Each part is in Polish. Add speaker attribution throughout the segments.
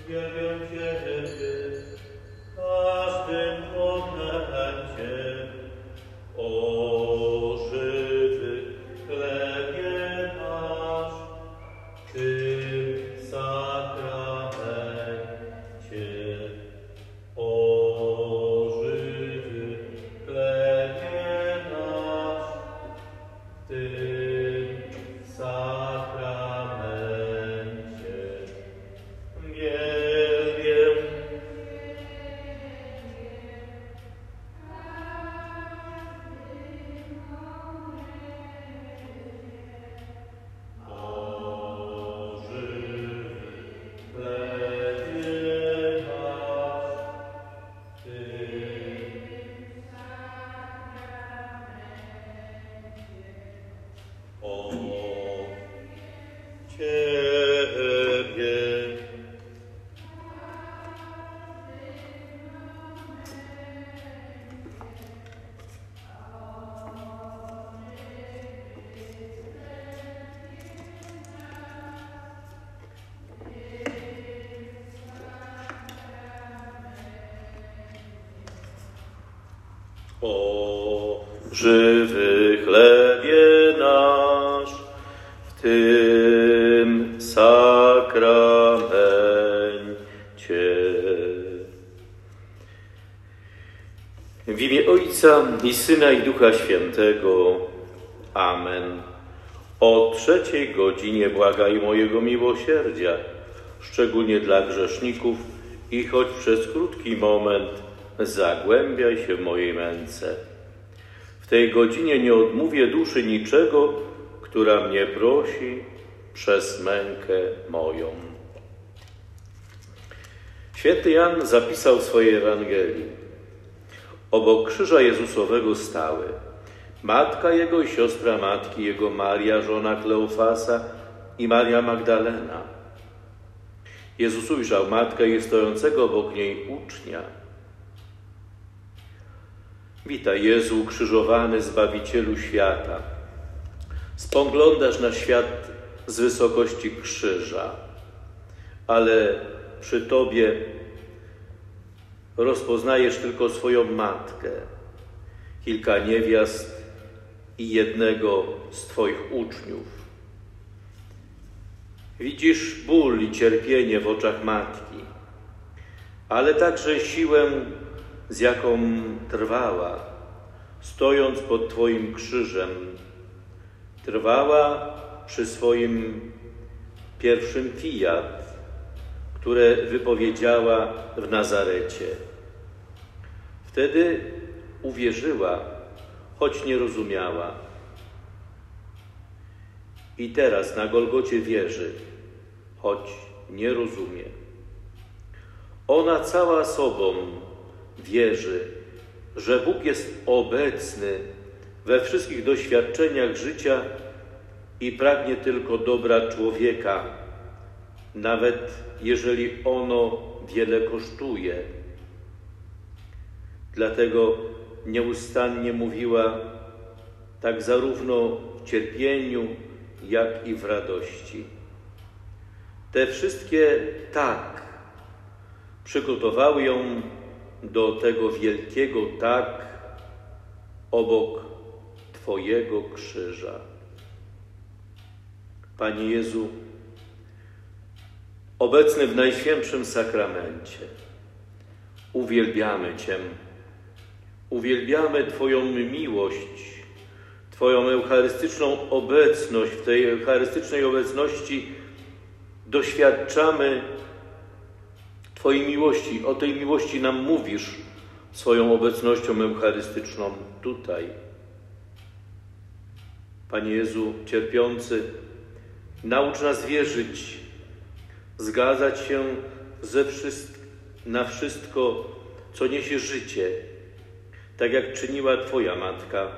Speaker 1: Uwielbiam Ciebie w każdym momencie, o żywy chlebie nasz, Ty sakramencie, o żywy chlebie nasz, Ty sakramencie. Wielbiem o żywy chlebie nasz, Ty o Ciebie. O żywy chlebie nasz, w tym sakramencie. W imię Ojca i Syna i Ducha Świętego. Amen. O 3:00 błagaj mojego miłosierdzia, szczególnie dla grzeszników i choć przez krótki moment zagłębiaj się w mojej męce. W tej godzinie nie odmówię duszy niczego, która mnie prosi przez mękę moją. Święty Jan zapisał w swojej Ewangelii: obok krzyża Jezusowego stały matka Jego i siostra matki Jego, Maria, żona Kleofasa i Maria Magdalena. Jezus ujrzał matkę i stojącego obok niej ucznia. Witaj, Jezu, ukrzyżowany Zbawicielu świata. Spoglądasz na świat z wysokości krzyża, ale przy Tobie rozpoznajesz tylko swoją matkę, kilka niewiast i jednego z Twoich uczniów. Widzisz ból i cierpienie w oczach matki, ale także siłę, z jaką trwała, stojąc pod Twoim krzyżem. Trwała przy swoim pierwszym fiat, które wypowiedziała w Nazarecie. Wtedy uwierzyła, choć nie rozumiała. I teraz na Golgocie wierzy, choć nie rozumie. Ona cała sobą wierzy, że Bóg jest obecny we wszystkich doświadczeniach życia i pragnie tylko dobra człowieka, nawet jeżeli ono wiele kosztuje. Dlatego nieustannie mówiła tak zarówno w cierpieniu, jak i w radości. Te wszystkie tak przygotowały ją do tego wielkiego tak obok Twojego krzyża. Panie Jezu, obecny w Najświętszym Sakramencie, uwielbiamy Cię. Uwielbiamy Twoją miłość, Twoją eucharystyczną obecność. W tej eucharystycznej obecności doświadczamy Twojej miłości. O tej miłości nam mówisz swoją obecnością eucharystyczną tutaj. Panie Jezu, cierpiący, naucz nas wierzyć, zgadzać się na wszystko, co niesie życie, tak jak czyniła Twoja Matka.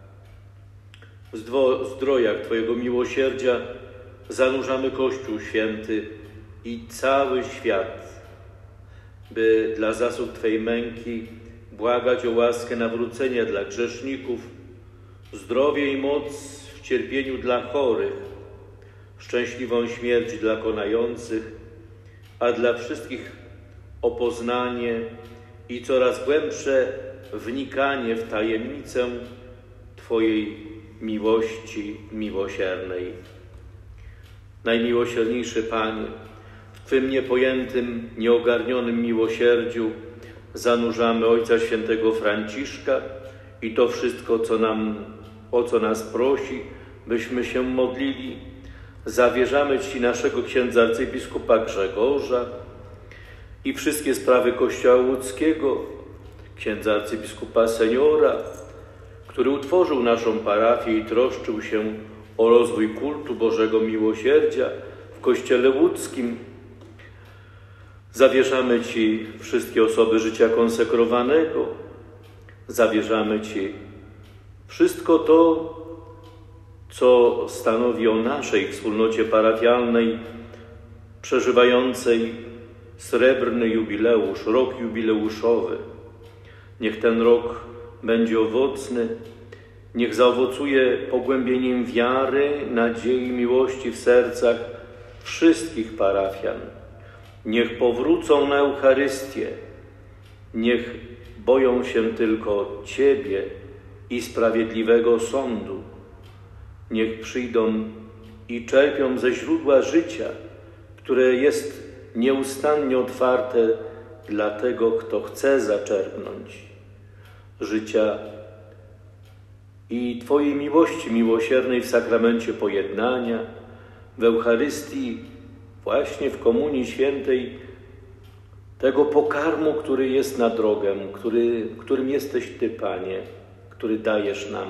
Speaker 1: W zdrojach Twojego miłosierdzia zanurzamy Kościół Święty i cały świat, by dla zasług Twej męki błagać o łaskę nawrócenia dla grzeszników, zdrowie i moc w cierpieniu dla chorych, szczęśliwą śmierć dla konających, a dla wszystkich o poznanie i coraz głębsze wnikanie w tajemnicę Twojej miłości miłosiernej. Najmiłosierniejszy Panie, w Twym niepojętym, nieogarnionym miłosierdziu zanurzamy Ojca Świętego Franciszka i to wszystko, o co nas prosi, byśmy się modlili. Zawierzamy Ci naszego księdza arcybiskupa Grzegorza i wszystkie sprawy Kościoła łódzkiego, księdza arcybiskupa seniora, który utworzył naszą parafię i troszczył się o rozwój kultu Bożego Miłosierdzia w Kościele łódzkim. Zawierzamy Ci wszystkie osoby życia konsekrowanego. Zawierzamy Ci wszystko to, co stanowi o naszej wspólnocie parafialnej, przeżywającej srebrny jubileusz, rok jubileuszowy. Niech ten rok będzie owocny, niech zaowocuje pogłębieniem wiary, nadziei, miłości w sercach wszystkich parafian. Niech powrócą na Eucharystię, niech boją się tylko Ciebie i sprawiedliwego sądu. Niech przyjdą i czerpią ze źródła życia, które jest nieustannie otwarte dla tego, kto chce zaczerpnąć życia i Twojej miłości miłosiernej w sakramencie pojednania, w Eucharystii, właśnie w Komunii Świętej, tego pokarmu, który jest na drogę, którym jesteś Ty, Panie, który dajesz nam.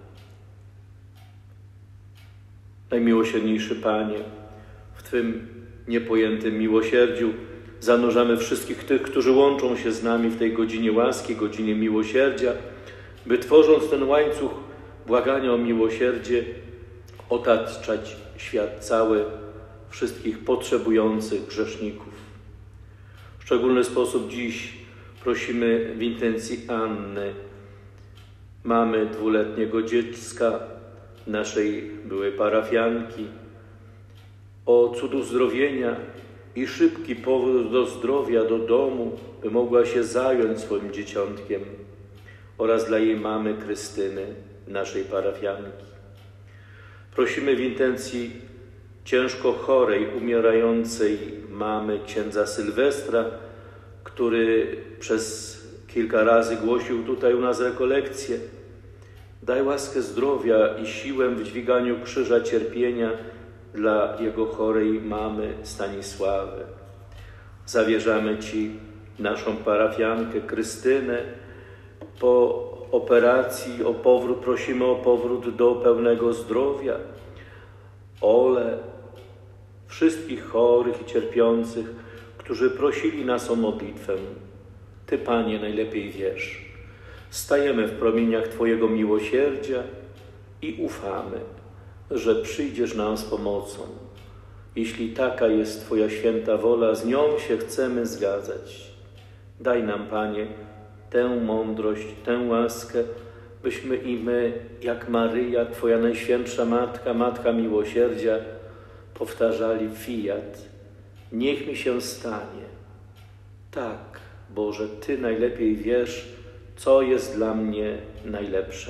Speaker 1: Najmiłosierniejszy Panie, w Twym niepojętym miłosierdziu zanurzamy wszystkich tych, którzy łączą się z nami w tej godzinie łaski, godzinie miłosierdzia, by tworząc ten łańcuch błagania o miłosierdzie, otaczać świat cały wszystkich potrzebujących grzeszników. W szczególny sposób dziś prosimy w intencji Anny, mamy 2-letniego dziecka, naszej byłej parafianki, o cud uzdrowienia i szybki powrót do zdrowia, do domu, by mogła się zająć swoim dzieciątkiem, oraz dla jej mamy Krystyny, naszej parafianki. Prosimy w intencji ciężko chorej, umierającej mamy księdza Sylwestra, który przez kilka razy głosił tutaj u nas rekolekcje. Daj łaskę zdrowia i siłę w dźwiganiu krzyża cierpienia dla jego chorej mamy Stanisławy. Zawierzamy Ci naszą parafiankę Krystynę. Po operacji prosimy o powrót do pełnego zdrowia. Olę, wszystkich chorych i cierpiących, którzy prosili nas o modlitwę. Ty, Panie, najlepiej wiesz. Stajemy w promieniach Twojego miłosierdzia i ufamy, że przyjdziesz nam z pomocą. Jeśli taka jest Twoja święta wola, z nią się chcemy zgadzać. Daj nam, Panie, tę mądrość, tę łaskę, byśmy i my, jak Maryja, Twoja najświętsza Matka, Matka Miłosierdzia, powtarzali fiat. Niech mi się stanie. Tak, Boże, Ty najlepiej wiesz, co jest dla mnie najlepsze.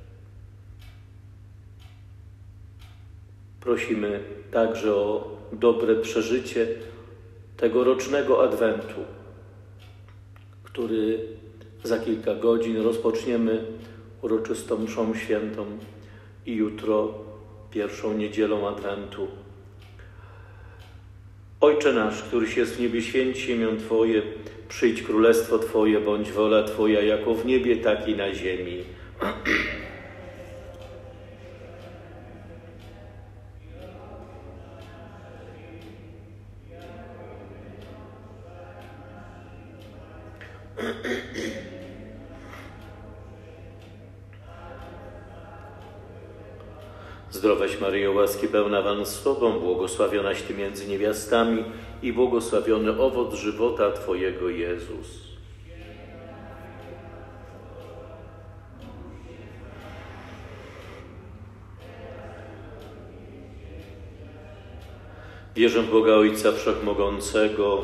Speaker 1: Prosimy także o dobre przeżycie tegorocznego Adwentu, który za kilka godzin rozpoczniemy uroczystą mszą świętą i jutro pierwszą niedzielą Adwentu. Ojcze nasz, któryś jest w niebie, święć się imię Twoje, przyjdź królestwo Twoje, bądź wola Twoja, jako w niebie, tak i na ziemi. Zdrowaś Maryjo, łaski pełna Pan z Tobą, błogosławionaś Ty między niewiastami i błogosławiony owoc żywota Twojego, Jezus. Wierzę w Boga Ojca Wszechmogącego,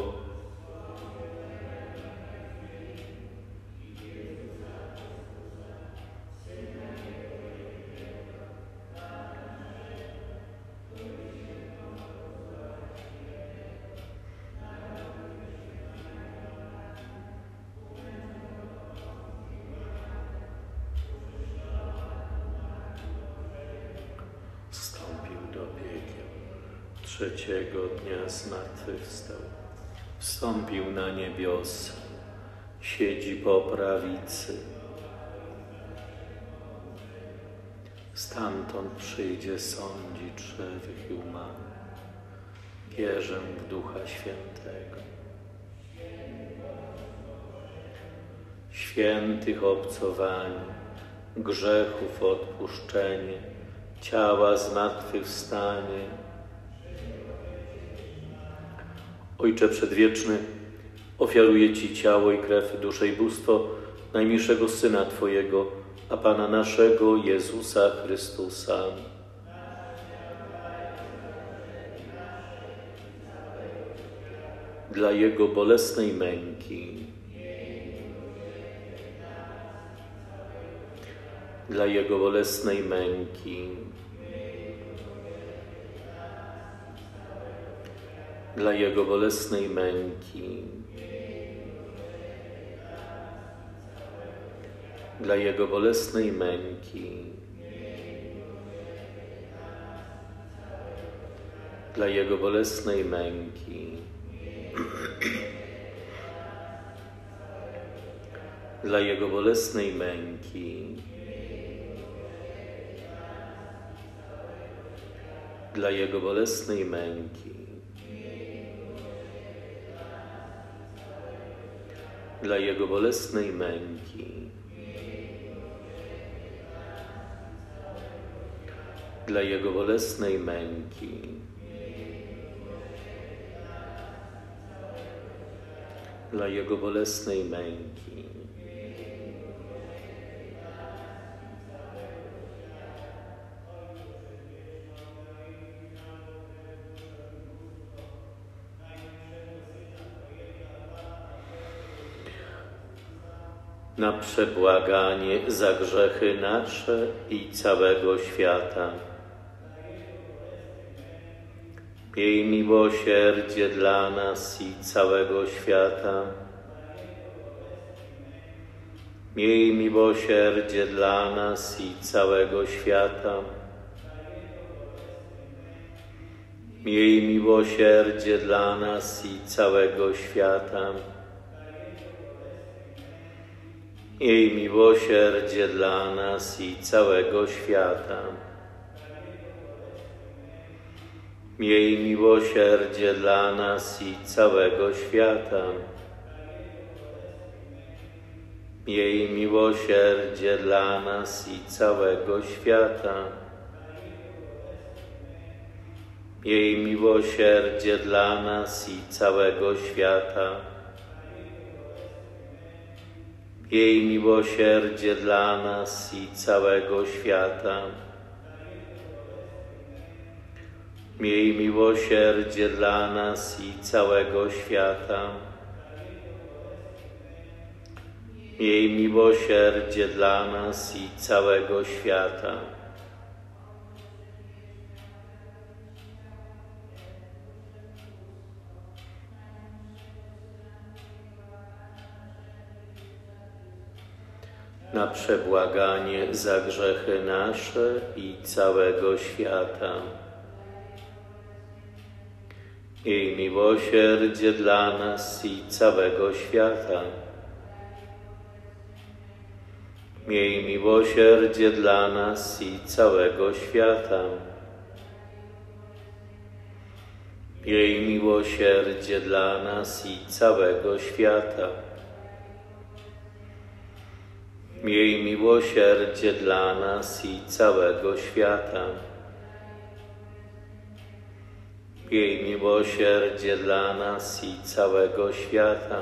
Speaker 1: wstąpił do piekieł, trzeciego dnia zmartwychwstał, wstąpił na niebiosa, siedzi po prawicy. Stamtąd przyjdzie sądzić żywych i umarłych. Wierzę w Ducha Świętego, świętych obcowanie, grzechów odpuszczenie, ciała zmartwychwstanie. Ojcze Przedwieczny, ofiaruję Ci ciało i krew, duszę i bóstwo najmilszego Syna Twojego, a Pana naszego Jezusa Chrystusa. Dla Jego bolesnej męki, dla Jego bolesnej męki, dla Jego bolesnej męki, dla Jego bolesnej męki, dla Jego bolesnej męki, dla Jego bolesnej męki, dla Jego bolesnej męki, dla Jego bolesnej męki, dla Jego bolesnej męki, dla Jego bolesnej męki, na przebłaganie za grzechy nasze i całego świata. Miej miłosierdzie dla nas i całego świata. Miej miłosierdzie dla nas i całego świata. Miej miłosierdzie dla nas i całego świata. Miej miłosierdzie dla nas i całego świata. Miej miłosierdzie dla nas i całego świata. Miej miłosierdzie dla nas i całego świata. Miej miłosierdzie dla nas i całego świata. Miej miłosierdzie dla nas i całego świata. Miej miłosierdzie dla nas i całego świata. Miej miłosierdzie dla nas i całego świata. Na przebłaganie za grzechy nasze i całego świata. Miej miłosierdzie dla nas i całego świata. Miej miłosierdzie dla nas i całego świata. Miej miłosierdzie dla nas i całego świata. Miej miłosierdzie dla nas i całego świata. Miej miłosierdzie dla nas i całego świata.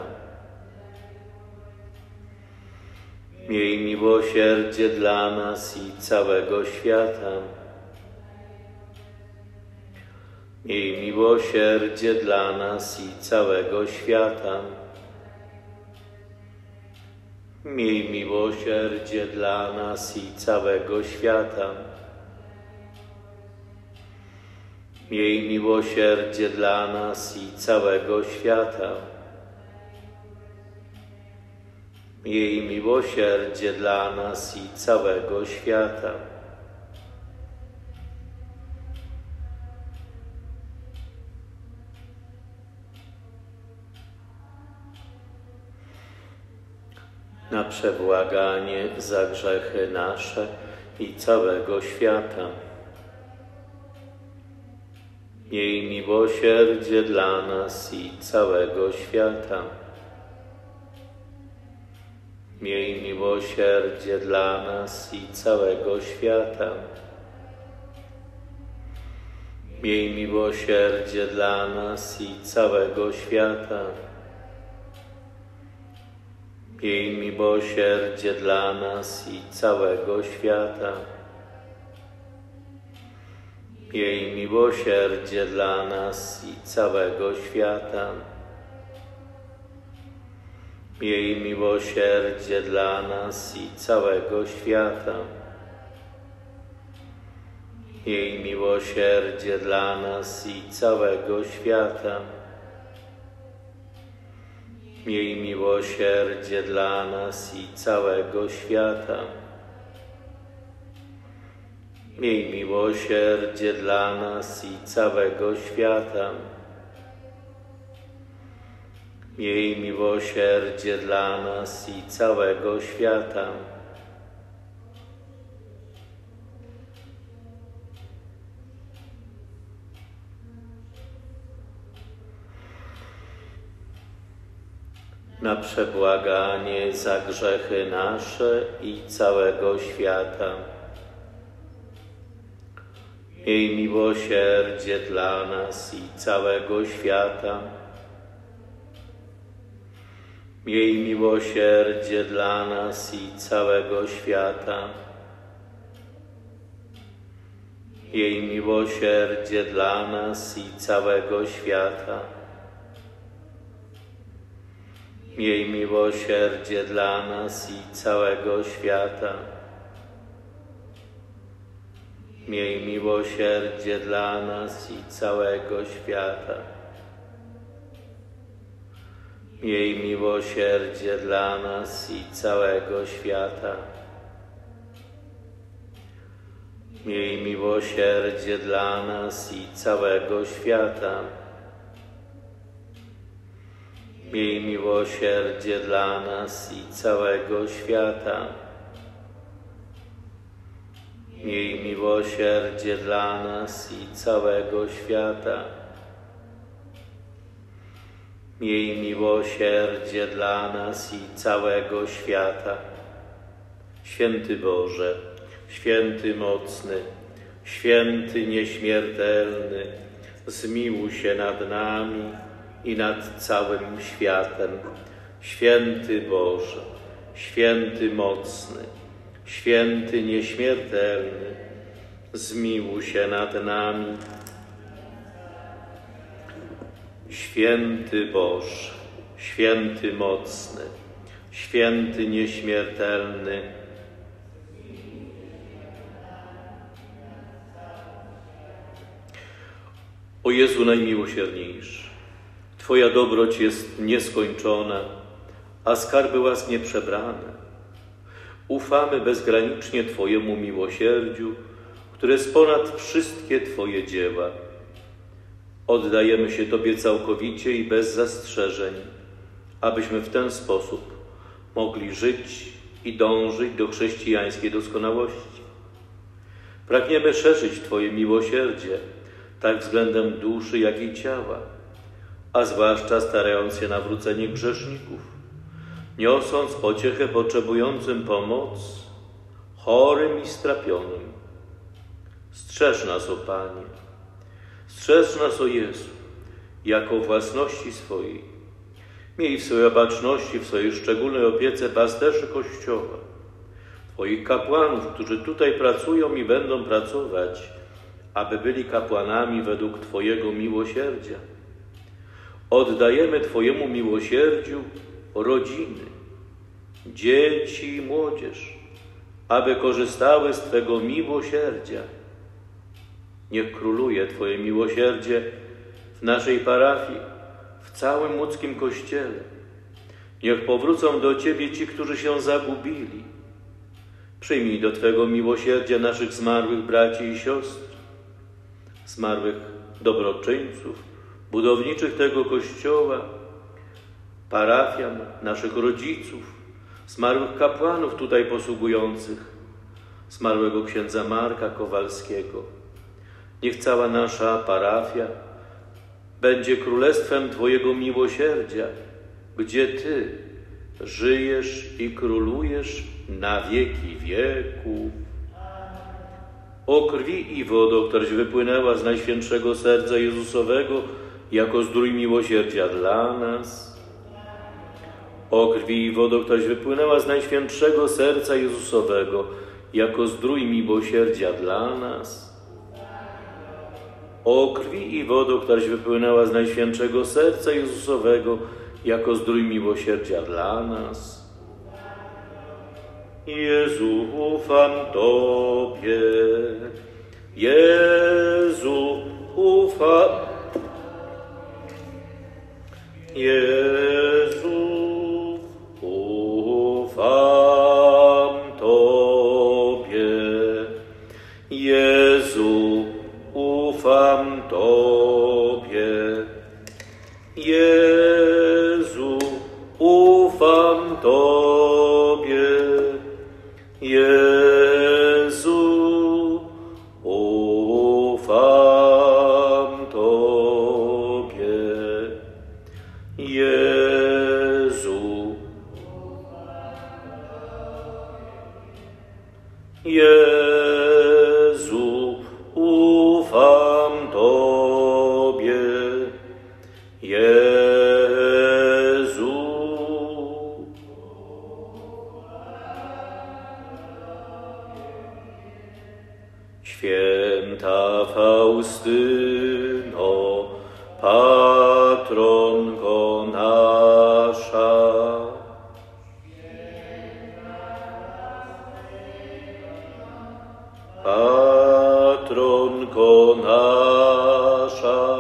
Speaker 1: Miej miłosierdzie dla nas i całego świata. Miej miłosierdzie dla nas i całego świata. Miej miłosierdzie dla nas i całego świata. Miej miłosierdzie dla nas i całego świata. Miej miłosierdzie dla nas i całego świata. Na przebłaganie za grzechy nasze i całego świata. Miej miłosierdzie dla nas i całego świata. Miej miłosierdzie dla nas i całego świata. Miej miłosierdzie dla nas i całego świata. Miej miłosierdzie dla nas i całego świata. Miej miłosierdzie dla nas i całego świata. Miej miłosierdzie dla nas i całego świata. Miej miłosierdzie dla nas i całego świata. Miej miłosierdzie dla nas i całego świata. Miej miłosierdzie dla nas i całego świata. Miej miłosierdzie dla nas i całego świata. Na przebłaganie za grzechy nasze i całego świata. Miej miłosierdzie dla nas i całego świata. Miej miłosierdzie dla nas i całego świata. Miej miłosierdzie dla nas i całego świata. Miej miłosierdzie dla nas i całego świata. Miej miłosierdzie dla nas i całego świata. Miej miłosierdzie dla nas i całego świata. Miej miłosierdzie dla nas i całego świata. Miej miłosierdzie dla nas i całego świata. Miej miłosierdzie dla nas i całego świata. Miej miłosierdzie dla nas i całego świata. Święty Boże, święty mocny, święty nieśmiertelny, zmiłuj się nad nami i nad całym światem. Święty Boże, święty mocny, święty nieśmiertelny, zmiłuj się nad nami. Święty Boże, święty mocny, święty nieśmiertelny, o Jezu najmiłosierniejszy, Twoja dobroć jest nieskończona, a skarby łask nieprzebrane. Ufamy bezgranicznie Twojemu miłosierdziu, które jest ponad wszystkie Twoje dzieła. Oddajemy się Tobie całkowicie i bez zastrzeżeń, abyśmy w ten sposób mogli żyć i dążyć do chrześcijańskiej doskonałości. Pragniemy szerzyć Twoje miłosierdzie, tak względem duszy, jak i ciała, a zwłaszcza starając się nawrócenie grzeszników, niosąc pociechę potrzebującym pomoc, chorym i strapionym. Strzeż nas, o Panie, strzeż nas, o Jezu, jako własności swojej. Miej w swojej baczności, w swojej szczególnej opiece pasterzy Kościoła, Twoich kapłanów, którzy tutaj pracują i będą pracować, aby byli kapłanami według Twojego miłosierdzia. Oddajemy Twojemu miłosierdziu rodziny, dzieci i młodzież, aby korzystały z Twego miłosierdzia. Niech króluje Twoje miłosierdzie w naszej parafii, w całym łódzkim Kościele. Niech powrócą do Ciebie ci, którzy się zagubili. Przyjmij do Twego miłosierdzia naszych zmarłych braci i siostr, zmarłych dobroczyńców, budowniczych tego Kościoła, parafian, naszych rodziców, zmarłych kapłanów tutaj posługujących, zmarłego księdza Marka Kowalskiego. Niech cała nasza parafia będzie królestwem Twojego miłosierdzia, gdzie Ty żyjesz i królujesz na wieki wieków. O krwi i wodo, któraś wypłynęła z Najświętszego Serca Jezusowego jako zdrój miłosierdzia dla nas. O krwi i wodo, któraś wypłynęła z Najświętszego Serca Jezusowego jako zdrój miłosierdzia dla nas. O krwi i wodo, któraś wypłynęła z Najświętszego Serca Jezusowego jako zdrój miłosierdzia dla nas. Jezu, ufam Tobie. Jezu, ufam. Jezu, ufam Tobie. Jezu, ufam Tobie. Jezu, ufam Tobie. Jezu, ufam Tobie. Jezu, Jezu, ufam Tobie. Jezu. Święta Faustyno, patronko nasza. Patronko nasza,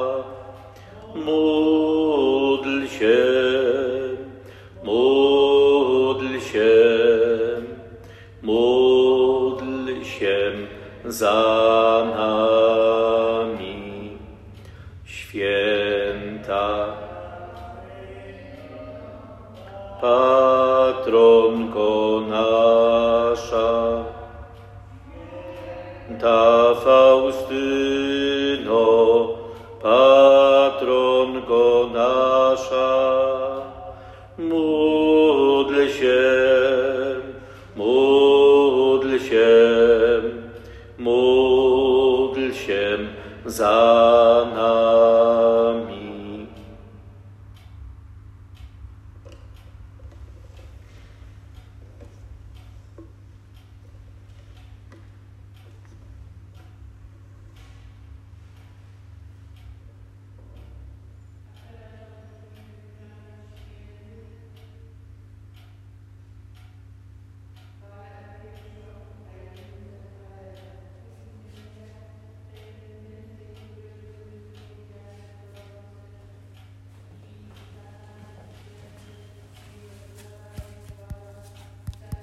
Speaker 1: módl się, módl się, módl się za nami. Święta patronko nasza, ta Faustyno, patronko nasza, módl się, módl się, módl się za nami.